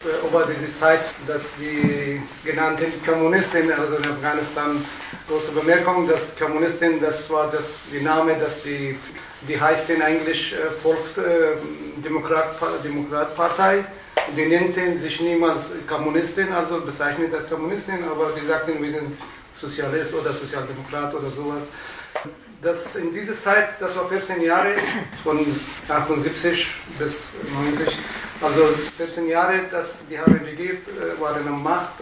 Über diese Zeit, dass die genannten Kommunisten, also in Afghanistan, große Bemerkung, dass Kommunisten, das war die Name, dass die heißt in Englisch Volksdemokratpartei. Die nannten sich niemals Kommunisten, also bezeichnet als Kommunisten, aber die sagten, wir sind Sozialist oder Sozialdemokrat oder sowas. Das in dieser Zeit, das war 14 Jahre, von 78 bis 90, also 14 Jahre, dass die haben regiert, waren an Macht.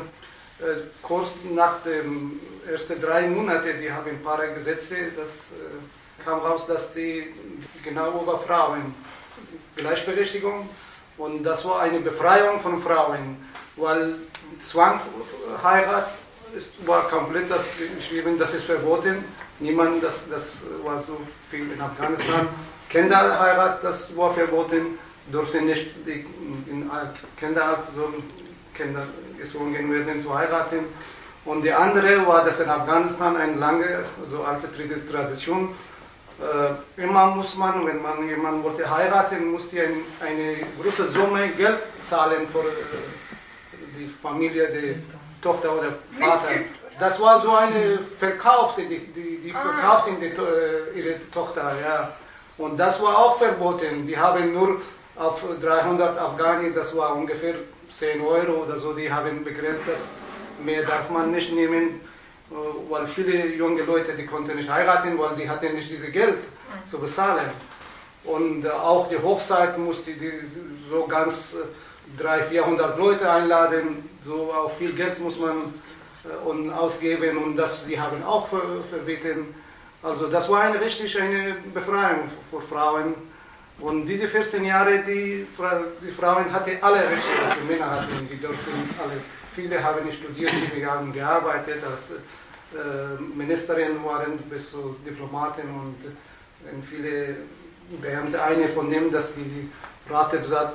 Kurz nach den ersten 3 Monaten, die haben ein paar Gesetze, das kam raus, dass die genau über Frauen, Gleichberechtigung, und das war eine Befreiung von Frauen, weil Zwangsheirat war komplett geschrieben, das ist verboten. Niemand, das war so viel in Afghanistan. Kinderheirat, das war verboten, durften nicht in Kinderarzt so Kinder gezwungen werden zu heiraten. Und die andere war, dass in Afghanistan eine lange, so alte Tradition, immer muss man, wenn man jemanden wollte heiraten, musste eine große Summe Geld zahlen für die Familie, die Tochter oder Vater. Das war so eine Verkaufte, die verkauften ihre Tochter, ja. Und das war auch verboten. Die haben nur auf 300 Afghani, das war ungefähr 10 Euro oder so, die haben begrenzt, das mehr darf man nicht nehmen, weil viele junge Leute, die konnten nicht heiraten, weil die hatten nicht dieses Geld zu bezahlen. Und auch die Hochzeit musste die so ganz 300-400 Leute einladen, so auch viel Geld muss man ausgeben, und das die haben auch verbieten. Also das war eine Befreiung für Frauen. Und diese 14 Jahre, die Frauen hatten alle Rechte, die Männer hatten, die durften alle. Viele haben studiert, die haben gearbeitet, als Ministerin waren bis zu Diplomaten und viele Beamte. Eine von dem, dass die Ratebsat,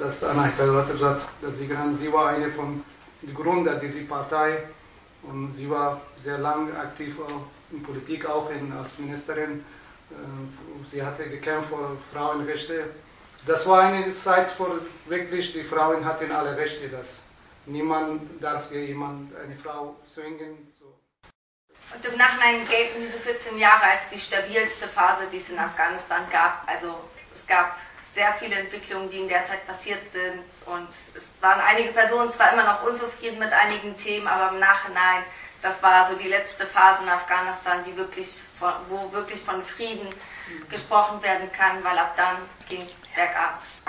sie war eine von den Gründern dieser Partei, und sie war sehr lange aktiv in Politik, auch als Ministerin. Sie hatte gekämpft für Frauenrechte. Das war eine Zeit, wo wirklich die Frauen hatten alle Rechte. Dass niemand darf eine Frau zwingen. So. Und im Nachhinein gelten diese 14 Jahre als die stabilste Phase, die es in Afghanistan gab. Also es gab sehr viele Entwicklungen, die in der Zeit passiert sind, und es waren einige Personen zwar immer noch unzufrieden mit einigen Themen, aber im Nachhinein, das war so die letzte Phase in Afghanistan, wo wirklich von Frieden gesprochen werden kann, weil ab dann ging es bergab.